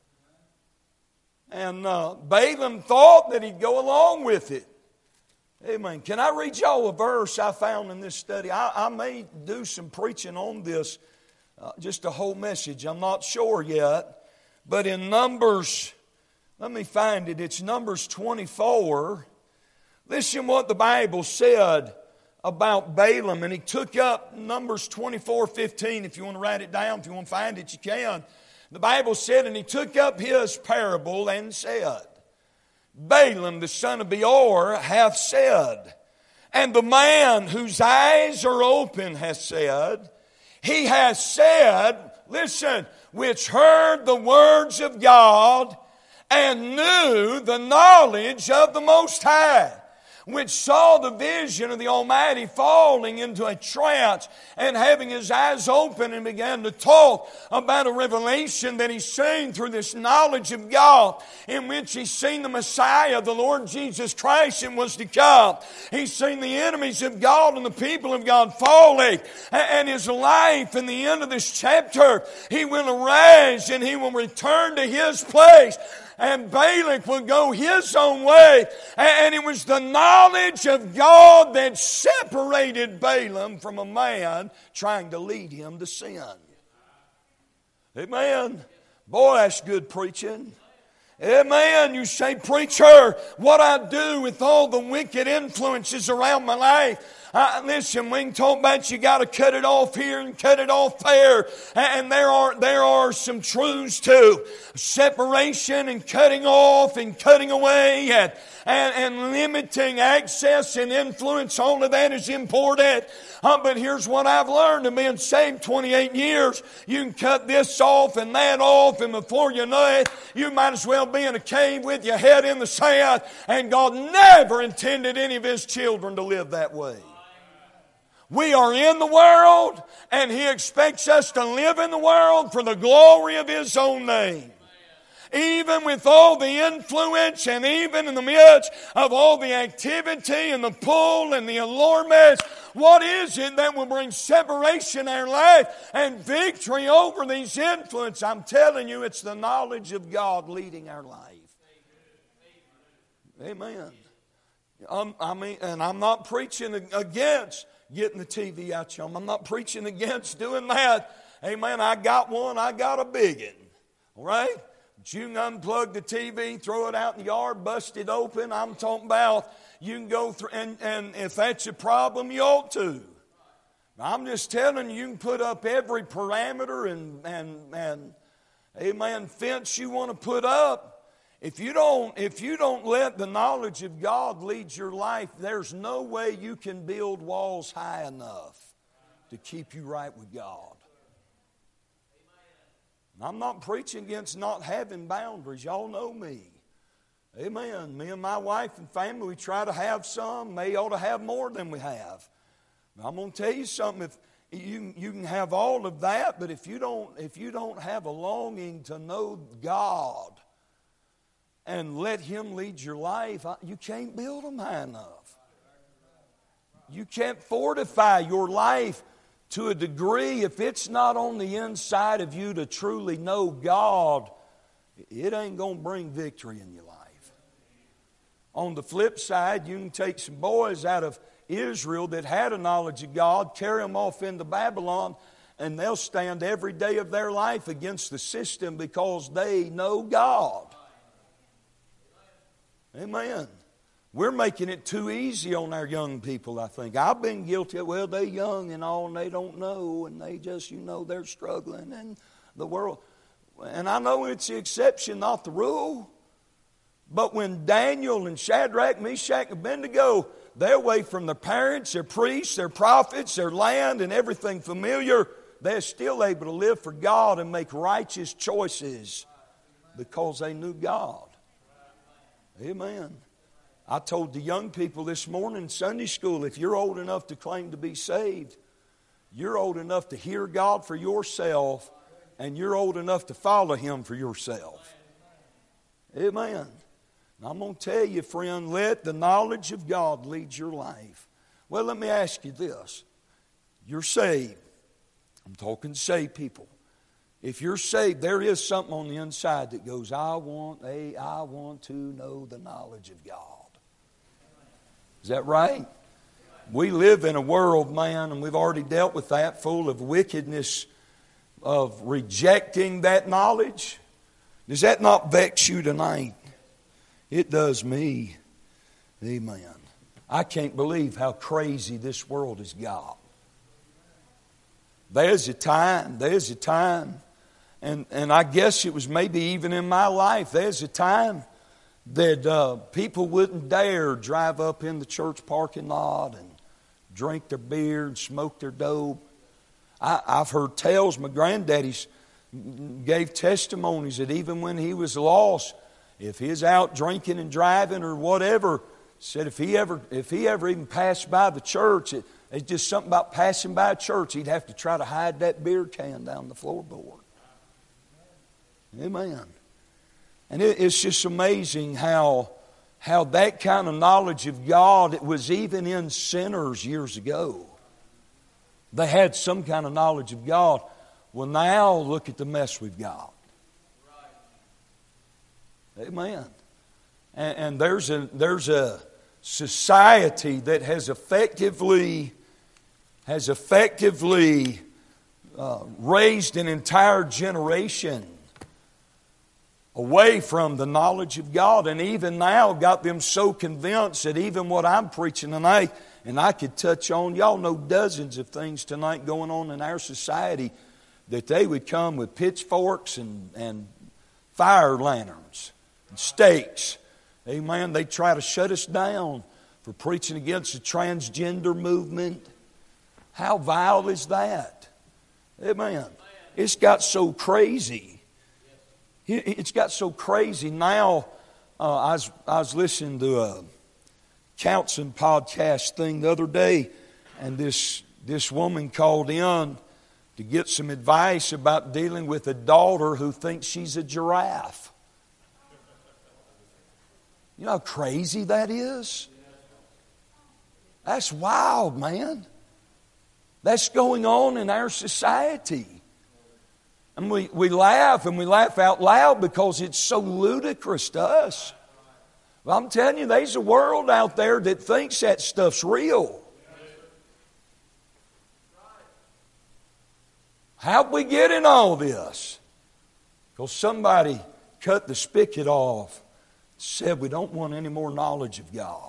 And uh, Balaam thought that he'd go along with it. Amen. Can I read y'all a verse I found in this study? I, I may do some preaching on this, uh, just a whole message. I'm not sure yet. But in Numbers, let me find it. It's Numbers twenty-four. Listen what the Bible said about Balaam. And he took up Numbers twenty-four fifteen. If you want to write it down, if you want to find it, you can. The Bible said, and he took up his parable and said, Balaam, the son of Beor, hath said, and the man whose eyes are open hath said, he has said, listen, which heard the words of God and knew the knowledge of the Most High, which saw the vision of the Almighty falling into a trance and having his eyes open and began to talk about a revelation that he's seen through this knowledge of God, in which he's seen the Messiah, the Lord Jesus Christ, and was to come. He's seen the enemies of God and the people of God falling, and his life in the end of this chapter, he will arise and he will return to his place. and Balak would go his own way. And it was the knowledge of God that separated Balaam from a man trying to lead him to sin. Amen. Boy, that's good preaching. Amen. You say, preacher, what I do with all the wicked influences around my life. Uh, listen, we can talk about you got to cut it off here and cut it off there. And there are there are some truths too. Separation and cutting off and cutting away and, and, and limiting access and influence. All of that is important. Uh, but here's what I've learned in being saved twenty-eight years. You can cut this off and that off, and before you know it, you might as well be in a cave with your head in the sand. And God never intended any of His children to live that way. We are in the world, and He expects us to live in the world for the glory of His own name. Even with all the influence and even in the midst of all the activity and the pull and the allurements, what is it that will bring separation in our life and victory over these influences? I'm telling you, it's the knowledge of God leading our life. Amen. Um, I mean, and I'm not preaching against getting the T V out your home. I'm not preaching against doing that. Amen. I got one. I got a big one. All right? But you can unplug the T V, throw it out in the yard, bust it open. I'm talking about you can go through, and, and if that's a problem, you ought to. I'm just telling you, you can put up every parameter and, and, and amen, fence you want to put up. If you don't, if you don't let the knowledge of God lead your life, there's no way you can build walls high enough to keep you right with God. And I'm not preaching against not having boundaries. Y'all know me. Amen. Me and my wife and family, we try to have some. May ought to have more than we have. Now, I'm going to tell you something. If you, you can have all of that, but if you don't, if you don't have a longing to know God and let Him lead your life, you can't build them high enough. You can't fortify your life to a degree if it's not on the inside of you to truly know God. It ain't going to bring victory in your life. On the flip side, you can take some boys out of Israel that had a knowledge of God, carry them off into Babylon, and they'll stand every day of their life against the system because they know God. Amen. We're making it too easy on our young people, I think. I've been guilty of, well, they're young and all, and they don't know, and they just, you know, they're struggling in the world. And I know it's the exception, not the rule. But when Daniel and Shadrach, Meshach, and Abednego, they're away from their parents, their priests, their prophets, their land, and everything familiar, they're still able to live for God and make righteous choices because they knew God. Amen. I told the young people this morning in Sunday school, if you're old enough to claim to be saved, you're old enough to hear God for yourself, and you're old enough to follow Him for yourself. Amen. And I'm going to tell you, friend, let the knowledge of God lead your life. Well, let me ask you this. You're saved. I'm talking to saved people. If you're saved, there is something on the inside that goes, I want a, I want to know the knowledge of God. Is that right? We live in a world, man, and we've already dealt with that, full of wickedness, of rejecting that knowledge. Does that not vex you tonight? It does me. Amen. I can't believe how crazy this world has got. There's a time, there's a time, and, and I guess it was maybe even in my life, there's a time that uh, people wouldn't dare drive up in the church parking lot and drink their beer and smoke their dope. I, I've heard tales, my granddaddy's gave testimonies that even when he was lost, if he's out drinking and driving or whatever, said if he ever if he ever even passed by the church, it, it's just something about passing by a church, he'd have to try to hide that beer can down the floorboard. Amen. And it, it's just amazing how how that kind of knowledge of God, it was even in sinners years ago. They had some kind of knowledge of God. Well, now look at the mess we've got. Amen. And, and there's a there's a society that has effectively has effectively uh, raised an entire generation away from the knowledge of God, and even now got them so convinced that even what I'm preaching tonight, and I could touch on, y'all know dozens of things tonight going on in our society, that they would come with pitchforks and, and fire lanterns and stakes. Amen. They try to shut us down for preaching against the transgender movement. How vile is that? Amen. It's got so crazy. It's got so crazy. Now, uh, I, was, I was listening to a counseling podcast thing the other day, and this, this woman called in to get some advice about dealing with a daughter who thinks she's a giraffe. You know how crazy that is? That's wild, man. That's going on in our society. And we, we laugh, and we laugh out loud because it's so ludicrous to us. Well, I'm telling you, there's a world out there that thinks that stuff's real. How'd we get in all this? Because somebody cut the spigot off, said we don't want any more knowledge of God.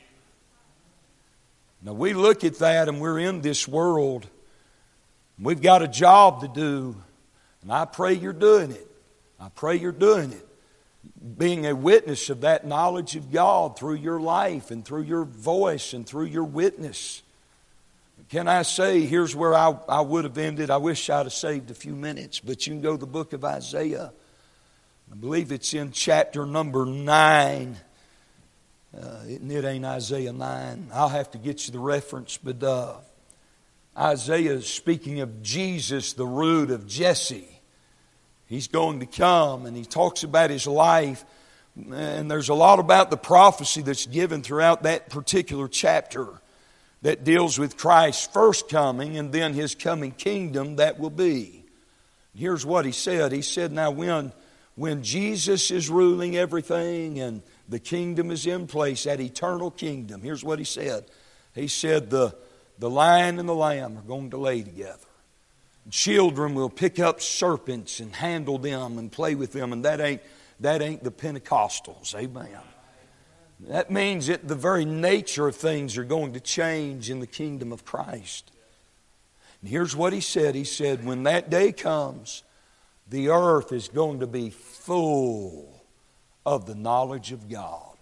Now we look at that, and we're in this world. We've got a job to do. And I pray you're doing it. I pray you're doing it. Being a witness of that knowledge of God through your life and through your voice and through your witness. Can I say, here's where I, I would have ended. I wish I'd have saved a few minutes. But you can go to the book of Isaiah. I believe it's in chapter number nine. Uh, it, it ain't Isaiah nine. I'll have to get you the reference. But uh, Isaiah is speaking of Jesus, the root of Jesse. He's going to come, and he talks about his life. And there's a lot about the prophecy that's given throughout that particular chapter that deals with Christ's first coming and then his coming kingdom that will be. Here's what he said. He said, now when, when Jesus is ruling everything and the kingdom is in place, that eternal kingdom, here's what he said. He said, the, the lion and the lamb are going to lay together. Children will pick up serpents and handle them and play with them, and that ain't that ain't the Pentecostals. Amen. That means that the very nature of things are going to change in the kingdom of Christ. And here's what he said. He said, when that day comes, the earth is going to be full of the knowledge of God.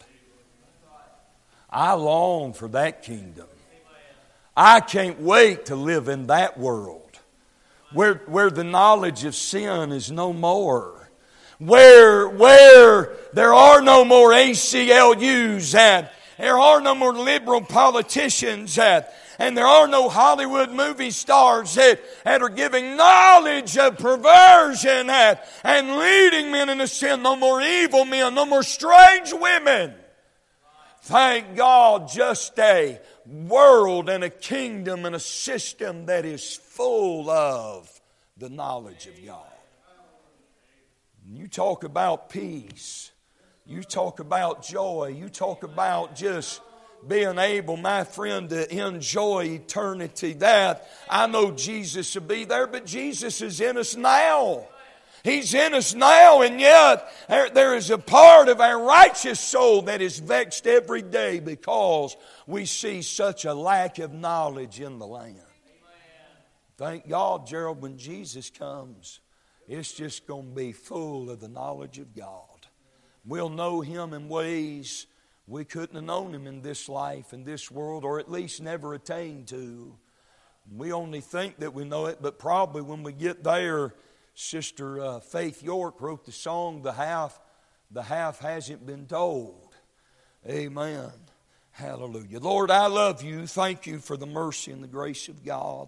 I long for that kingdom. I can't wait to live in that world. Where, where the knowledge of sin is no more. Where, where there are no more A C L Us and there are no more liberal politicians and, and there are no Hollywood movie stars that, that are giving knowledge of perversion and, and leading men into sin. No more evil men, no more strange women. Thank God, just a world and a kingdom and a system that is full of the knowledge of God. You talk about peace. You talk about joy. You talk about just being able, my friend, to enjoy eternity. That I know Jesus will be there, but Jesus is in us now. He's in us now, and yet there, there is a part of our righteous soul that is vexed every day because we see such a lack of knowledge in the land. Thank God, Gerald, when Jesus comes, it's just going to be full of the knowledge of God. We'll know Him in ways we couldn't have known Him in this life, in this world, or at least never attained to. We only think that we know it, but probably when we get there, Sister uh, Faith York wrote the song, The Half, the half hasn't been told. Amen. Hallelujah. Lord, I love you. Thank you for the mercy and the grace of God.